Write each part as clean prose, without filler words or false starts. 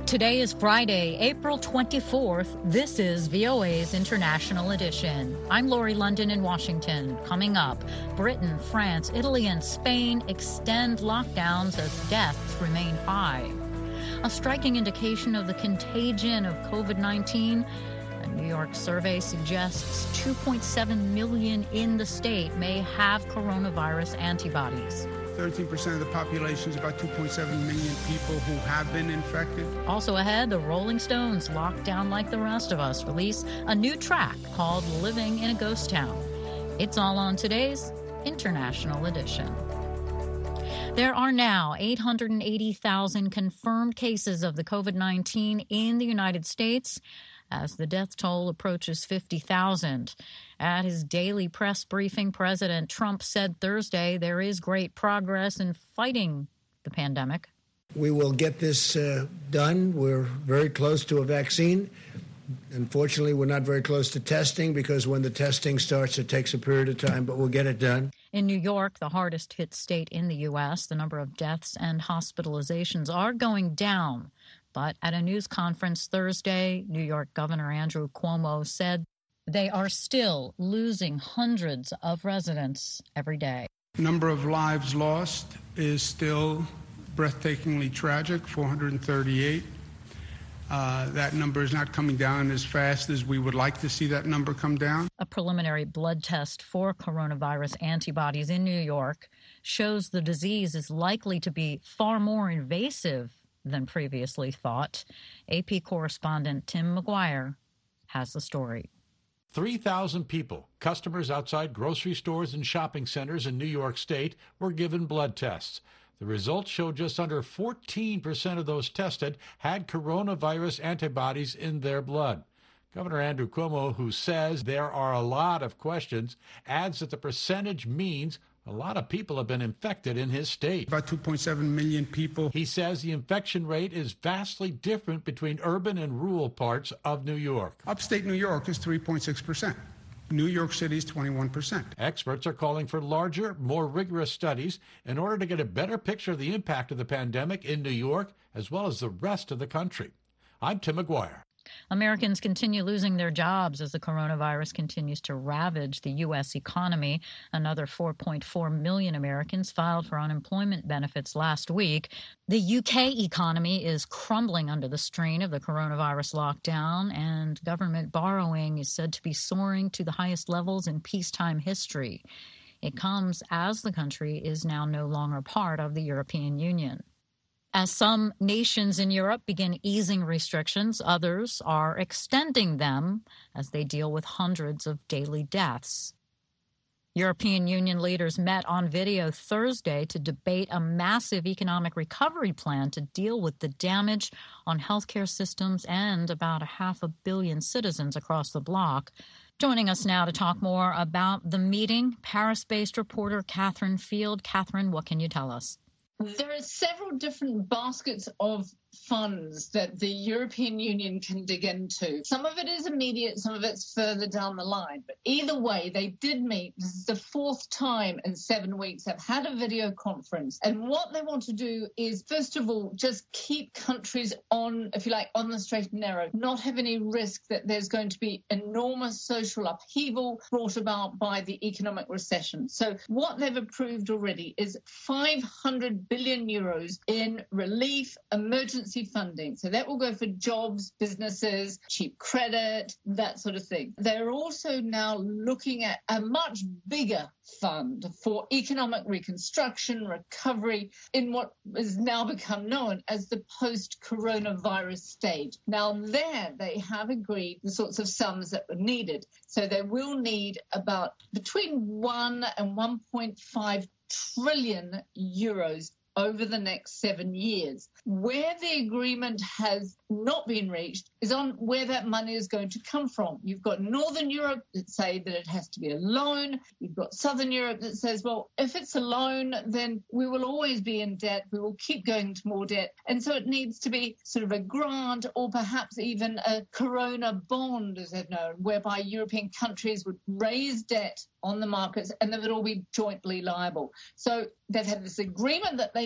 Today is Friday, April 24th. This is VOA's International Edition. I'm Lori London in Washington. Coming up, Britain, France, Italy, and Spain extend lockdowns as deaths remain high. A striking indication of the contagion of COVID-19. A New York survey suggests 2.7 million in the state may have coronavirus antibodies. 13% of the population is about 2.7 million people who have been infected. Also ahead, the Rolling Stones, locked down like the rest of us, release a new track called Living in a Ghost Town. It's all on today's International Edition. There are now 880,000 confirmed cases of the COVID-19 in the United States as the death toll approaches 50,000. At his daily press briefing, President Trump said Thursday there is great progress in fighting the pandemic. We will get this done. We're very close to a vaccine. Unfortunately, we're not very close to testing because when the testing starts, it takes a period of time, but we'll get it done. In New York, the hardest hit state in the U.S., the number of deaths and hospitalizations are going down. But at a news conference Thursday, New York Governor Andrew Cuomo said they are still losing hundreds of residents every day. Number of lives lost is still breathtakingly tragic, 438. That number is not coming down as fast as we would like to see that number come down. A preliminary blood test for coronavirus antibodies in New York shows the disease is likely to be far more invasive than previously thought. AP correspondent Tim McGuire has the story. 3,000 people, customers outside grocery stores and shopping centers in New York State, were given blood tests. The results showed just under 14% of those tested had coronavirus antibodies in their blood. Governor Andrew Cuomo, who says there are a lot of questions, adds that the percentage means a lot of people have been infected in his state. About 2.7 million people. He says the infection rate is vastly different between urban and rural parts of New York. Upstate New York is 3.6%. New York City is 21%. Experts are calling for larger, more rigorous studies in order to get a better picture of the impact of the pandemic in New York as well as the rest of the country. I'm Tim McGuire. Americans continue losing their jobs as the coronavirus continues to ravage the U.S. economy. Another 4.4 million Americans filed for unemployment benefits last week. The U.K. economy is crumbling under the strain of the coronavirus lockdown, and government borrowing is said to be soaring to the highest levels in peacetime history. It comes as the country is now no longer part of the European Union. As some nations in Europe begin easing restrictions, others are extending them as they deal with hundreds of daily deaths. European Union leaders met on video Thursday to debate a massive economic recovery plan to deal with the damage on healthcare systems and about 500 million citizens across the bloc. Joining us now to talk more about the meeting, Paris-based reporter Catherine Field. Catherine, what can you tell us? There are several different baskets of funds that the European Union can dig into. Some of it is immediate, some of it's further down the line. But either way, they did meet. This is the fourth time in 7 weeks they've had a video conference. And what they want to do is, first of all, just keep countries on, if you like, on the straight and narrow, not have any risk that there's going to be enormous social upheaval brought about by the economic recession. So what they've approved already is 500 billion euros in relief, emergency funding. So that will go for jobs, businesses, cheap credit, that sort of thing. They're also now looking at a much bigger fund for economic reconstruction, recovery in what has now become known as the post-coronavirus stage. Now there they have agreed the sorts of sums that were needed. So they will need about between 1 and 1.5 trillion euros over the next 7 years. Where the agreement has not been reached is on where that money is going to come from. You've got Northern Europe that say that it has to be a loan. You've got Southern Europe that says, well, if it's a loan, then we will always be in debt. We will keep going to more debt. And so it needs to be sort of a grant or perhaps even a corona bond, as they've known, whereby European countries would raise debt on the markets and they would all be jointly liable. So they've had this agreement that they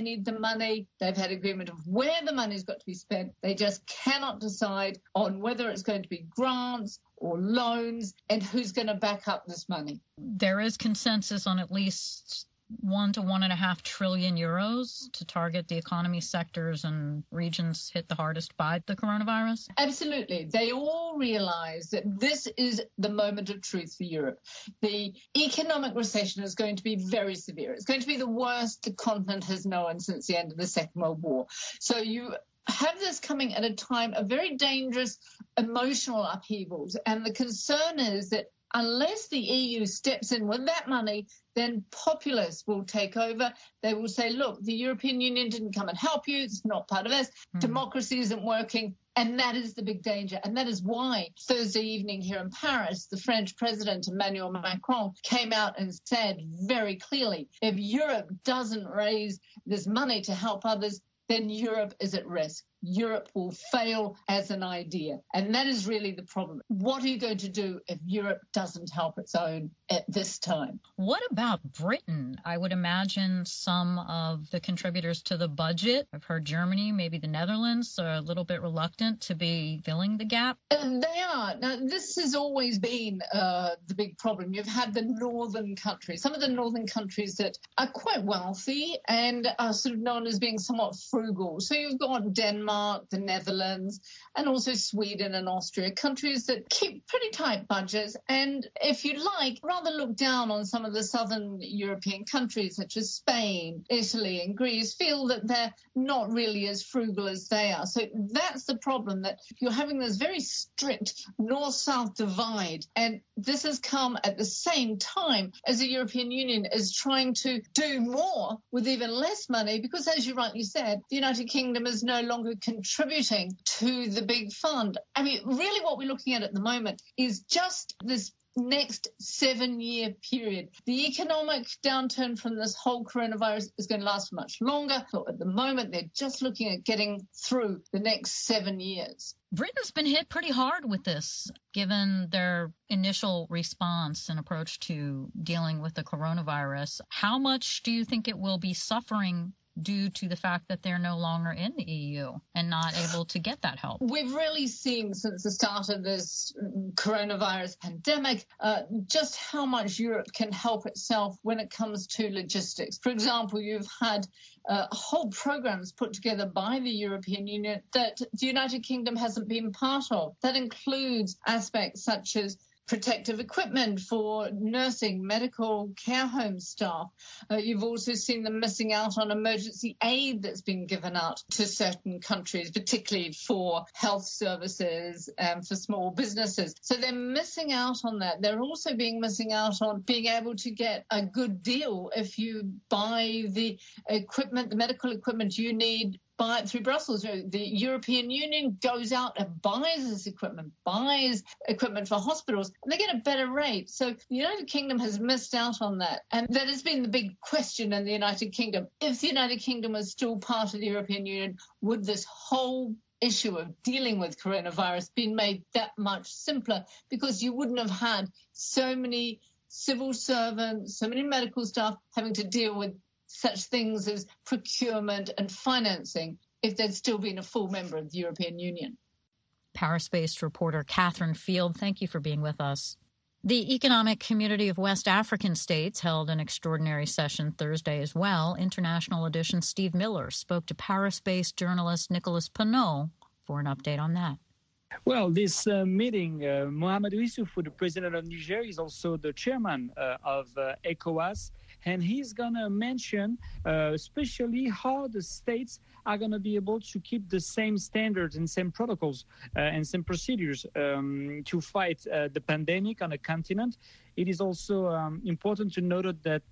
need the money. They've had agreement of where the money's got to be spent. They just cannot decide on whether it's going to be grants or loans and who's going to back up this money. There is consensus on at least 1 to 1.5 trillion euros to target the economy sectors and regions hit the hardest by the coronavirus? Absolutely. They all realize that this is the moment of truth for Europe. The economic recession is going to be very severe. It's going to be the worst the continent has known since the end of the Second World War. So you have this coming at a time of very dangerous emotional upheavals. And the concern is that unless the EU steps in with that money, then populists will take over. They will say, look, the European Union didn't come and help you. It's not part of us. Democracy isn't working. And that is the big danger. And that is why Thursday evening here in Paris, the French president, Emmanuel Macron, came out and said very clearly, if Europe doesn't raise this money to help others, then Europe is at risk. Europe will fail as an idea. And that is really the problem. What are you going to do if Europe doesn't help its own at this time? What about Britain? I would imagine some of the contributors to the budget, I've heard Germany, maybe the Netherlands, are a little bit reluctant to be filling the gap. They are. Now, this has always been the big problem. You've had the northern countries, some of the northern countries that are quite wealthy and are sort of known as being somewhat frugal. So you've got Denmark, the Netherlands, and also Sweden and Austria, countries that keep pretty tight budgets. And if you like, rather look down on some of the southern European countries such as Spain, Italy, and Greece, feel that they're not really as frugal as they are. So that's the problem, that you're having this very strict north-south divide. And this has come at the same time as the European Union is trying to do more with even less money, because as you rightly said, the United Kingdom is no longer contributing to the big fund. I mean, really what we're looking at the moment is just this next 7-year period. The economic downturn from this whole coronavirus is going to last for much longer. So at the moment, they're just looking at getting through the next 7 years. Britain's been hit pretty hard with this, given their initial response and approach to dealing with the coronavirus. How much do you think it will be suffering due to the fact that they're no longer in the EU and not able to get that help? We've really seen since the start of this coronavirus pandemic just how much Europe can help itself when it comes to logistics. For example, you've had whole programs put together by the European Union that the United Kingdom hasn't been part of. That includes aspects such as protective equipment for nursing, medical care home staff. You've also seen them missing out on emergency aid that's been given out to certain countries, particularly for health services and for small businesses. So they're missing out on that. They're also missing out on being able to get a good deal if you buy the equipment, the medical equipment you need, buy it through Brussels. The European Union goes out and buys this equipment, buys equipment for hospitals, and they get a better rate. So the United Kingdom has missed out on that. And that has been the big question in the United Kingdom. If the United Kingdom was still part of the European Union, would this whole issue of dealing with coronavirus been made that much simpler? Because you wouldn't have had so many civil servants, so many medical staff having to deal with such things as procurement and financing if they'd still been a full member of the European Union. Paris-based reporter Catherine Field, thank you for being with us. The Economic Community of West African States held an extraordinary session Thursday as well. International Edition Steve Miller spoke to Paris-based journalist Nicolas Pineau for an update on that. Well, this meeting, Mahamadou Issoufou, the president of Niger, is also the chairman of ECOWAS, and he's going to mention especially how the states are going to be able to keep the same standards and same protocols and same procedures to fight the pandemic on the continent. It is also important to note that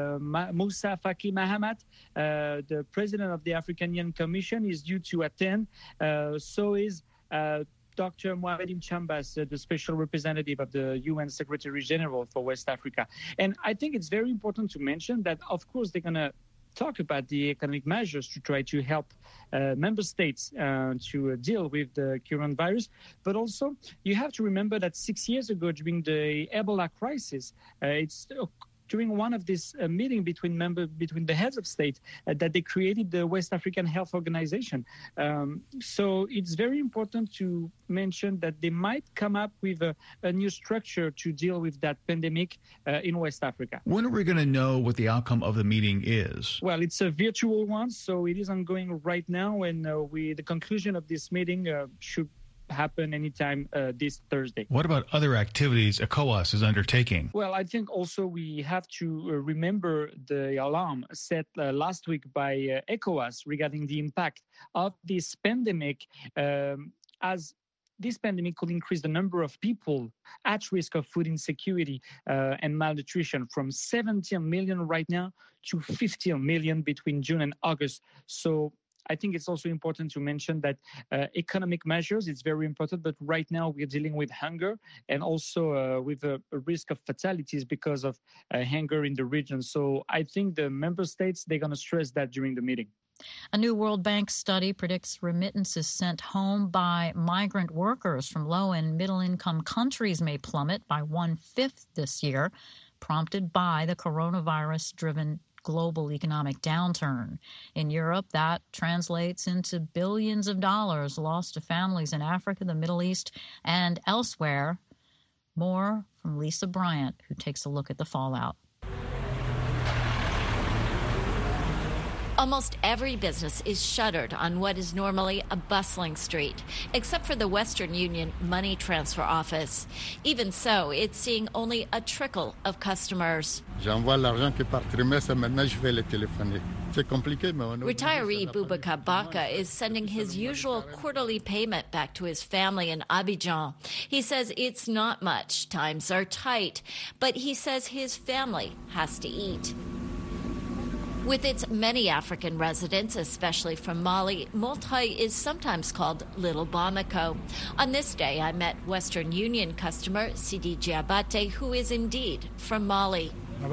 Moussa Faki Mahamat, the president of the African Union Commission, is due to attend. So is Dr. Mohamed Chambas, the special representative of the UN Secretary General for West Africa. And I think it's very important to mention that, of course, they're going to talk about the economic measures to try to help member states to deal with the coronavirus. But also, you have to remember that 6 years ago, during the Ebola crisis, it's during one of these meetings between the heads of state that they created the West African Health Organization. So it's very important to mention that they might come up with a new structure to deal with that pandemic in West Africa. When are we going to know what the outcome of the meeting is? Well, it's a virtual one, so it is ongoing right now, and the conclusion of this meeting should happen anytime this Thursday. What about other activities ECOWAS is undertaking? Well, I think also we have to remember the alarm set last week by ECOWAS regarding the impact of this pandemic, as this pandemic could increase the number of people at risk of food insecurity and malnutrition from 17 million right now to 15 million between June and August. So I think it's also important to mention that economic measures is very important, but right now we're dealing with hunger and also with a risk of fatalities because of hunger in the region. So I think the member states, they're going to stress that during the meeting. A new World Bank study predicts remittances sent home by migrant workers from low and middle-income countries may plummet by 1/5 this year, prompted by the coronavirus-driven global economic downturn. In Europe, that translates into billions of dollars lost to families in Africa, the Middle East, and elsewhere. More from Lisa Bryant, who takes a look at the fallout. Almost every business is shuttered on what is normally a bustling street, except for the Western Union money transfer office. Even so, it's seeing only a trickle of customers. Retiree Boubacar Baka is sending his usual quarterly payment back to his family in Abidjan. He says it's not much, times are tight, but he says his family has to eat. With its many African residents, especially from Mali, Montreuil is sometimes called Little Bamako. On this day, I met Western Union customer Sidi Diabate, who is indeed from Mali.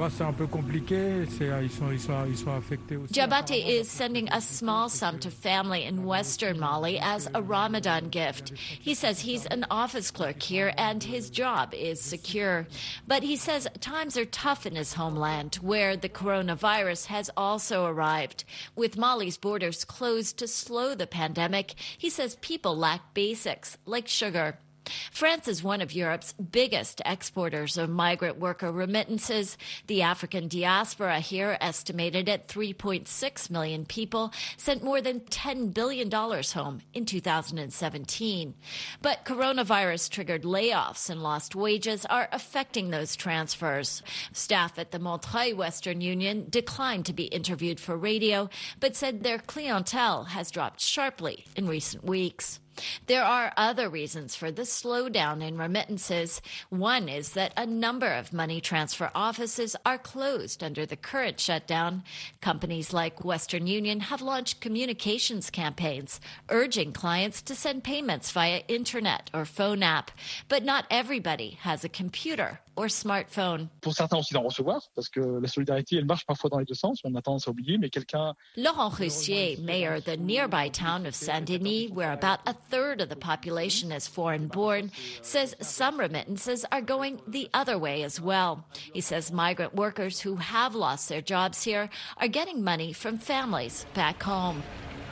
Diabate is sending a small sum to family in Western Mali as a Ramadan gift. He says he's an office clerk here and his job is secure. But he says times are tough in his homeland, where the coronavirus has also arrived. With Mali's borders closed to slow the pandemic, he says people lack basics like sugar. France is one of Europe's biggest exporters of migrant worker remittances. The African diaspora here, estimated at 3.6 million people, sent more than $10 billion home in 2017. But coronavirus-triggered layoffs and lost wages are affecting those transfers. Staff at the Montreuil Western Union declined to be interviewed for radio, but said their clientele has dropped sharply in recent weeks. There are other reasons for the slowdown in remittances. One is that a number of money transfer offices are closed under the current shutdown. Companies like Western Union have launched communications campaigns urging clients to send payments via internet or phone app. But not everybody has a computer or smartphone. Pour certains aussi d'en recevoir, parce que la solidarité, elle marche parfois dans les deux sens. On a tendance à oublier, mais quelqu'un... Laurent Roussier, mayor of the nearby town of Saint-Denis, where about a third of the population is foreign-born, says some remittances are going the other way as well. He says migrant workers who have lost their jobs here are getting money from families back home.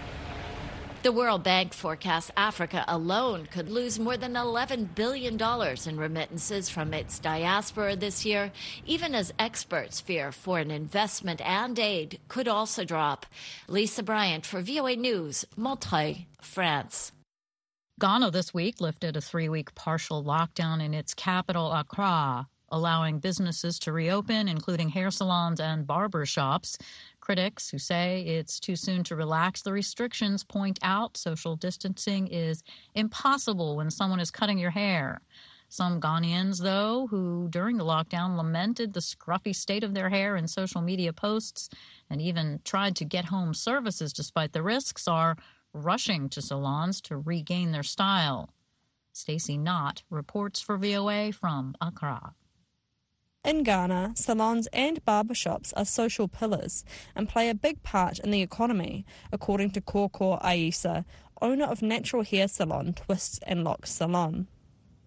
The World Bank forecasts Africa alone could lose more than $11 billion in remittances from its diaspora this year, even as experts fear foreign investment and aid could also drop. Lisa Bryant for VOA News, Montreuil, France. Ghana this week lifted a 3-week partial lockdown in its capital, Accra, allowing businesses to reopen, including hair salons and barber shops. Critics who say it's too soon to relax the restrictions point out social distancing is impossible when someone is cutting your hair. Some Ghanaians, though, who during the lockdown lamented the scruffy state of their hair in social media posts and even tried to get home services despite the risks, are rushing to salons to regain their style. Stacey Knott reports for VOA from Accra. In Ghana, salons and barbershops are social pillars and play a big part in the economy, according to Koko Aisa, owner of natural hair salon Twists and Locks Salon.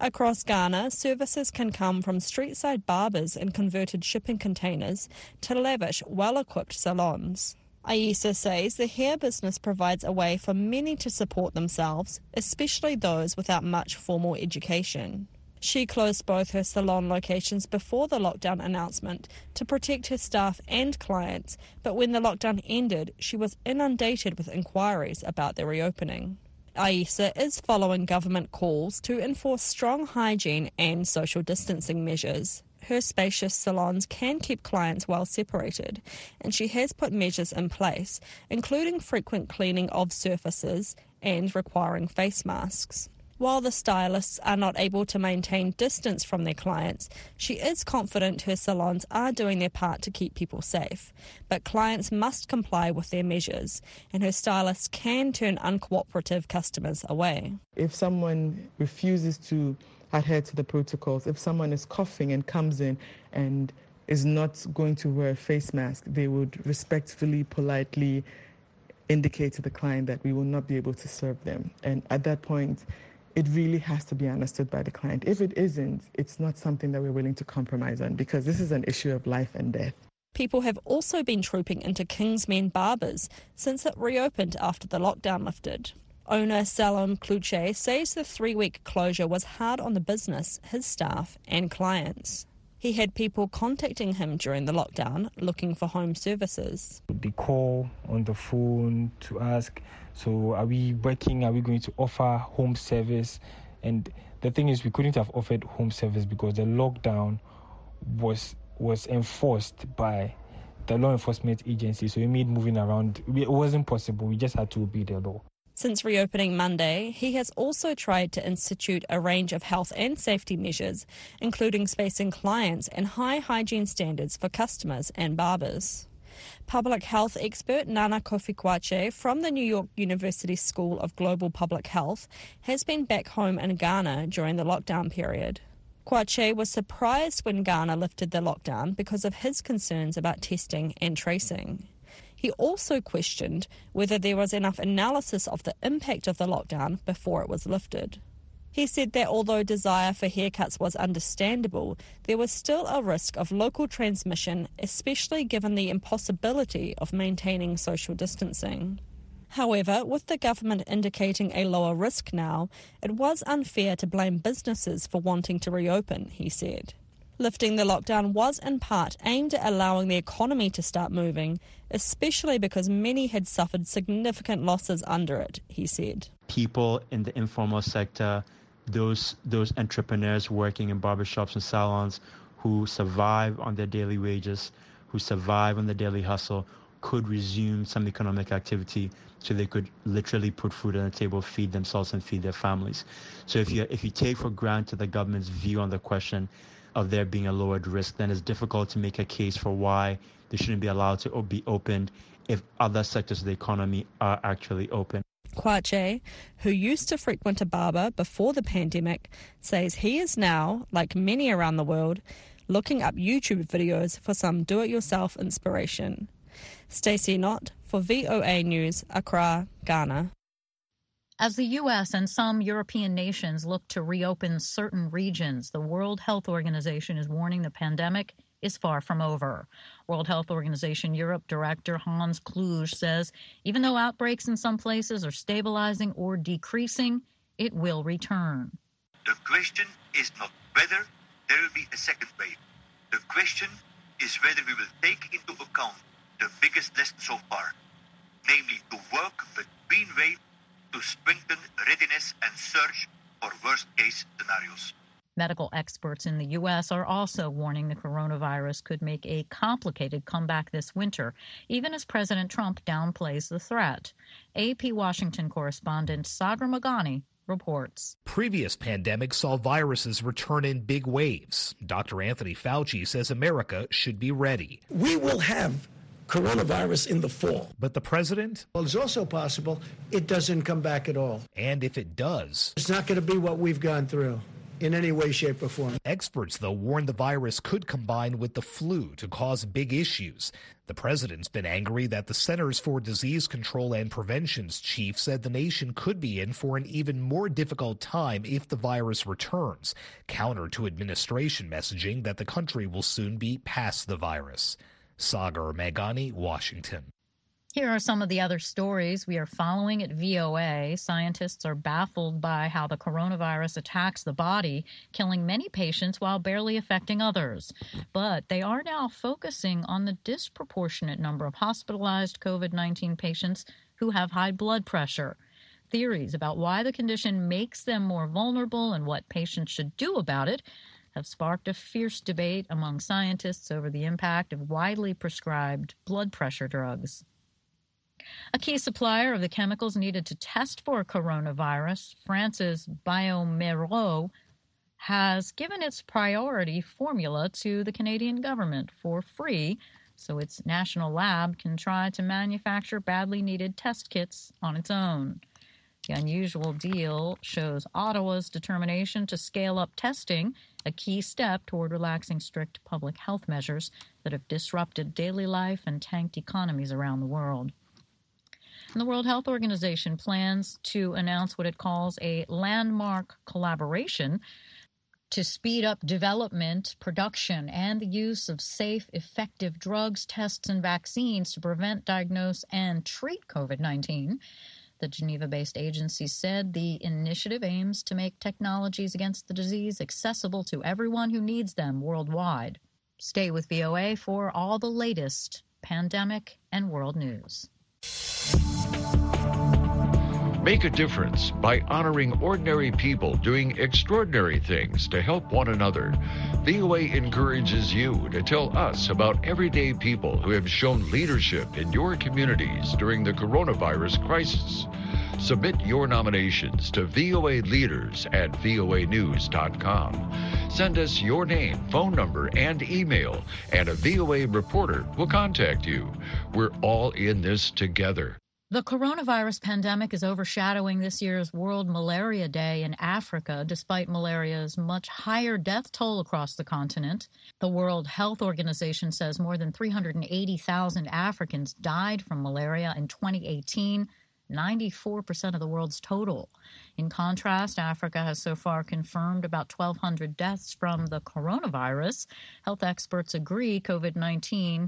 Across Ghana, services can come from street-side barbers in converted shipping containers to lavish, well-equipped salons. Aisa says the hair business provides a way for many to support themselves, especially those without much formal education. She closed both her salon locations before the lockdown announcement to protect her staff and clients, but when the lockdown ended, she was inundated with inquiries about their reopening. Aisa is following government calls to enforce strong hygiene and social distancing measures. Her spacious salons can keep clients well separated, and she has put measures in place, including frequent cleaning of surfaces and requiring face masks. While the stylists are not able to maintain distance from their clients, she is confident her salons are doing their part to keep people safe. But clients must comply with their measures, and her stylists can turn uncooperative customers away. If someone refuses to adhere to the protocols, if someone is coughing and comes in and is not going to wear a face mask, they would respectfully, politely indicate to the client that we will not be able to serve them. And at that point, it really has to be understood by the client. If it isn't, it's not something that we're willing to compromise on, because this is an issue of life and death. People have also been trooping into Kingsmen Barbers since it reopened after the lockdown lifted. Owner Salom Kluche says the 3-week closure was hard on the business, his staff and clients. He had people contacting him during the lockdown looking for home services. They call on the phone to ask, so are we working? Are we going to offer home service? And the thing is, we couldn't have offered home service because the lockdown was enforced by the law enforcement agency. So it made moving around, it wasn't possible. We just had to obey the law. Since reopening Monday, he has also tried to institute a range of health and safety measures, including spacing clients and high hygiene standards for customers and barbers. Public health expert Nana Kofi Kwache from the New York University School of Global Public Health has been back home in Ghana during the lockdown period. Kwache was surprised when Ghana lifted the lockdown because of his concerns about testing and tracing. He also questioned whether there was enough analysis of the impact of the lockdown before it was lifted. He said that although desire for haircuts was understandable, there was still a risk of local transmission, especially given the impossibility of maintaining social distancing. However, with the government indicating a lower risk now, it was unfair to blame businesses for wanting to reopen, he said. Lifting the lockdown was in part aimed at allowing the economy to start moving, especially because many had suffered significant losses under it, he said. People in the informal sector, those entrepreneurs working in barbershops and salons who survive on their daily wages, who survive on the daily hustle, could resume some economic activity so they could literally put food on the table, feed themselves and feed their families. So if you take for granted the government's view on the question of there being a lowered risk, then it's difficult to make a case for why they shouldn't be allowed to be opened if other sectors of the economy are actually open. Kwache, who used to frequent a barber before the pandemic, says he is now, like many around the world, looking up YouTube videos for some do-it-yourself inspiration. Stacey Knott for VOA News, Accra, Ghana. As the U.S. and some European nations look to reopen certain regions, the World Health Organization is warning the pandemic is far from over. World Health Organization Europe Director Hans Kluge says even though outbreaks in some places are stabilizing or decreasing, it will return. The question is not whether there will be a second wave. The question is whether we will take into account the biggest lesson so far, namely to work between waves to strengthen readiness and search for worst-case scenarios. Medical experts in the U.S. are also warning the coronavirus could make a complicated comeback this winter, even as President Trump downplays the threat. AP Washington correspondent Sagar Magani reports. Previous pandemics saw viruses return in big waves. Dr. Anthony Fauci says America should be ready. We will have coronavirus in the fall. But the president? Well, it's also possible it doesn't come back at all. And if it does? It's not going to be what we've gone through. in any way, shape, or form. Experts, though, warn the virus could combine with the flu to cause big issues. The president's been angry that the Centers for Disease Control and Prevention's chief said the nation could be in for an even more difficult time if the virus returns, counter to administration messaging that the country will soon be past the virus. Sagar Meghani, Washington. Here are some of the other stories we are following at VOA. Scientists are baffled by how the coronavirus attacks the body, killing many patients while barely affecting others. But they are now focusing on the disproportionate number of hospitalized COVID-19 patients who have high blood pressure. Theories about why the condition makes them more vulnerable and what patients should do about it have sparked a fierce debate among scientists over the impact of widely prescribed blood pressure drugs. A key supplier of the chemicals needed to test for coronavirus, France's bioMérieux, has given its priority formula to the Canadian government for free, so its national lab can try to manufacture badly needed test kits on its own. The unusual deal shows Ottawa's determination to scale up testing, a key step toward relaxing strict public health measures that have disrupted daily life and tanked economies around the world. And the World Health Organization plans to announce what it calls a landmark collaboration to speed up development, production, and the use of safe, effective drugs, tests, and vaccines to prevent, diagnose, and treat COVID-19. The Geneva-based agency said the initiative aims to make technologies against the disease accessible to everyone who needs them worldwide. Stay with VOA for all the latest pandemic and world news. Make a difference by honoring ordinary people doing extraordinary things to help one another. VOA encourages you to tell us about everyday people who have shown leadership in your communities during the coronavirus crisis. Submit your nominations to VOA Leaders at voanews.com. Send us your name, phone number, and email, and a VOA reporter will contact you. We're all in this together. The coronavirus pandemic is overshadowing this year's World Malaria Day in Africa, despite malaria's much higher death toll across the continent. The World Health Organization says more than 380,000 Africans died from malaria in 2018, 94% of the world's total. In contrast, Africa has so far confirmed about 1,200 deaths from the coronavirus. Health experts agree COVID-19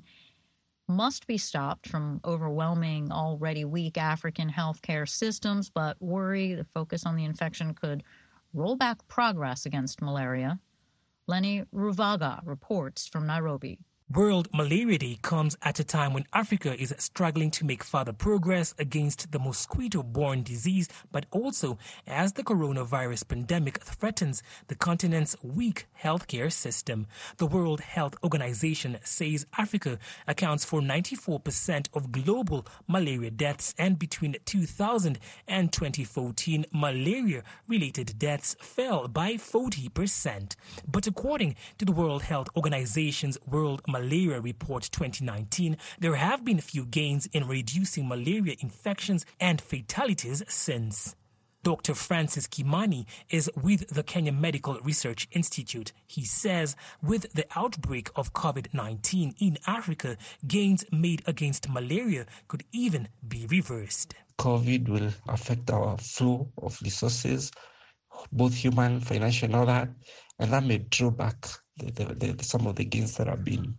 must be stopped from overwhelming already weak African healthcare systems, but worry the focus on the infection could roll back progress against malaria. Lenny Ruvaga reports from Nairobi. World Malaria Day comes at a time when Africa is struggling to make further progress against the mosquito-borne disease, but also as the coronavirus pandemic threatens the continent's weak healthcare system. The World Health Organization says Africa accounts for 94% of global malaria deaths, and between 2000 and 2014, malaria-related deaths fell by 40%. But according to the World Health Organization's World Malaria Report 2019, there have been few gains in reducing malaria infections and fatalities since. Dr. Francis Kimani is with the Kenya Medical Research Institute. He says with the outbreak of COVID-19 in Africa, gains made against malaria could even be reversed. COVID will affect our flow of resources, both human, financial, and all that, and that may draw back some of the gains that have been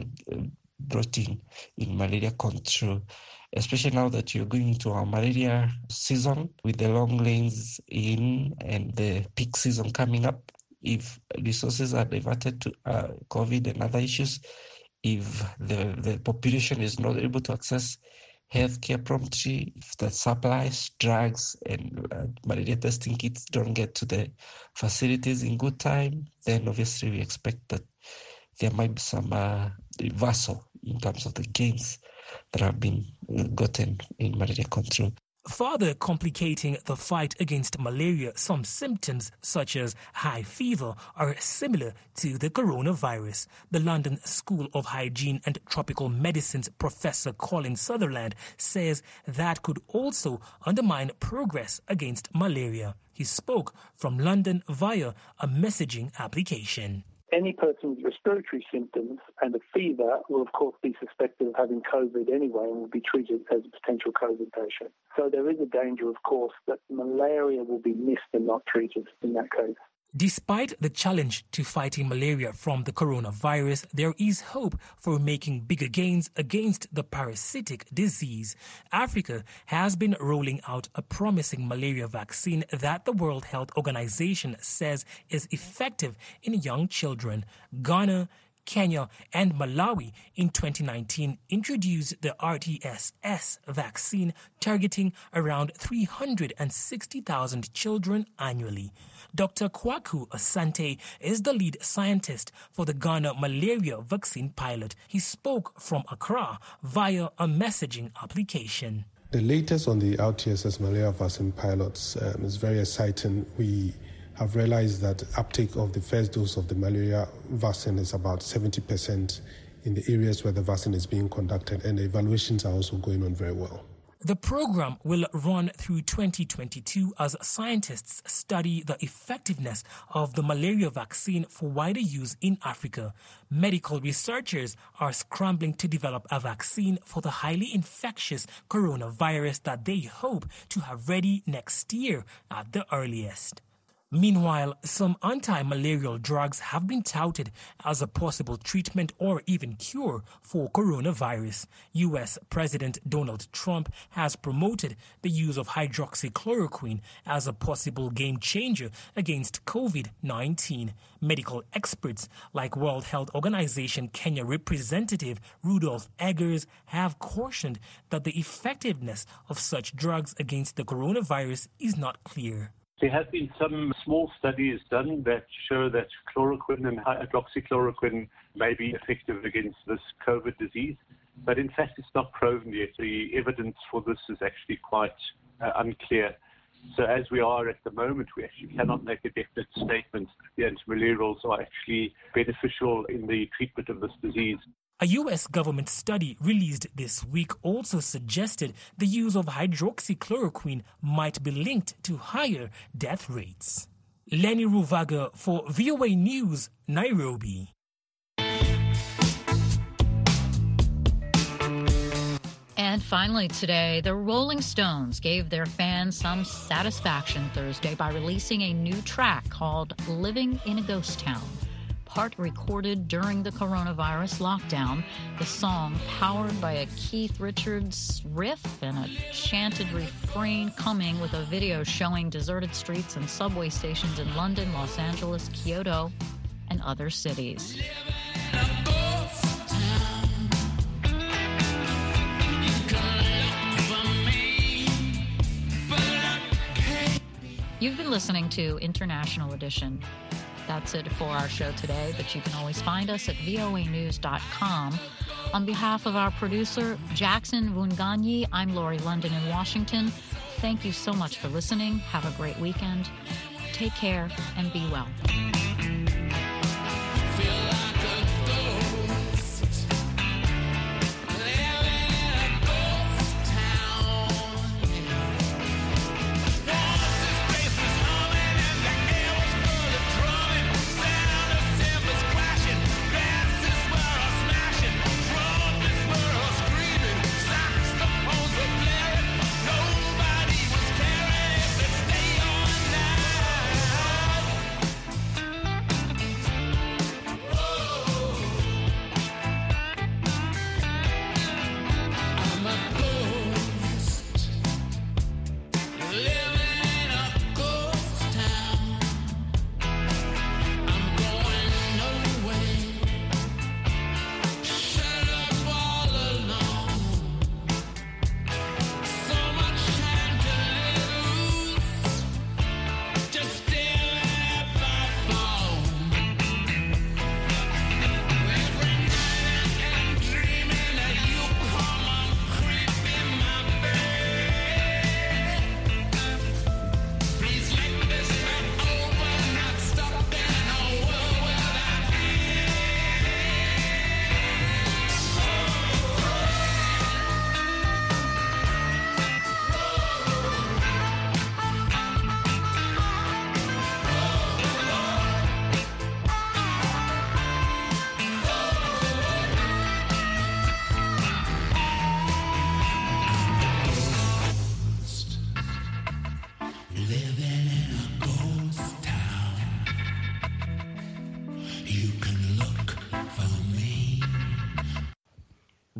brought in malaria control, especially now that you're going into our malaria season with the long lanes in and the peak season coming up. If resources are diverted to COVID and other issues, if the population is not able to access healthcare promptly, if the supplies, drugs, and malaria testing kits don't get to the facilities in good time, then obviously we expect that there might be some reversal in terms of the gains that have been gotten in malaria control. Further complicating the fight against malaria, some symptoms such as high fever are similar to the coronavirus. The London School of Hygiene and Tropical Medicine's Professor Colin Sutherland says that could also undermine progress against malaria. He He spoke from London via a messaging application. Any person with respiratory symptoms and a fever will, of course, be suspected of having COVID anyway and will be treated as a potential COVID patient. So there is a danger, of course, that malaria will be missed and not treated in that case. Despite the challenge to fighting malaria from the coronavirus, there is hope for making bigger gains against the parasitic disease. Africa has been rolling out a promising malaria vaccine that the World Health Organization says is effective in young children. Ghana, Kenya and Malawi in 2019 introduced the RTS-S vaccine targeting around 360,000 children annually. Dr. Kwaku Asante is the lead scientist for the Ghana malaria vaccine pilot. He spoke from Accra via a messaging application. The latest on the RTS-S malaria vaccine pilots is very exciting. We have realized that uptake of the first dose of the malaria vaccine is about 70% in the areas where the vaccine is being conducted, and the evaluations are also going on very well. The program will run through 2022 as scientists study the effectiveness of the malaria vaccine for wider use in Africa. Medical researchers are scrambling to develop a vaccine for the highly infectious coronavirus that they hope to have ready next year at the earliest. Meanwhile, some anti-malarial drugs have been touted as a possible treatment or even cure for coronavirus. U.S. President Donald Trump has promoted the use of hydroxychloroquine as a possible game changer against COVID-19. Medical experts like World Health Organization Kenya representative Rudolph Eggers have cautioned that the effectiveness of such drugs against the coronavirus is not clear. There have been some small studies done that show that chloroquine and hydroxychloroquine may be effective against this COVID disease, but in fact it's not proven yet. The evidence for this is actually quite unclear. So as we are at the moment, we actually cannot make a definite statement that the antimalarials are actually beneficial in the treatment of this disease. A U.S. government study released this week also suggested the use of hydroxychloroquine might be linked to higher death rates. Lenny Ruvaga for VOA News, Nairobi. And finally today, the Rolling Stones gave their fans some satisfaction Thursday by releasing a new track called Living in a Ghost Town. Part recorded during the coronavirus lockdown, the song, powered by a Keith Richards riff and a chanted refrain, coming with a video showing deserted streets and subway stations in London, Los Angeles, Kyoto, and other cities. You've been listening to International Edition. That's it for our show today, but you can always find us at voanews.com. On behalf of our producer, Jackson Vunganyi, I'm Lori London in Washington. Thank you so much for listening. Have a great weekend. Take care and be well.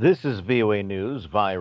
This is VOA News.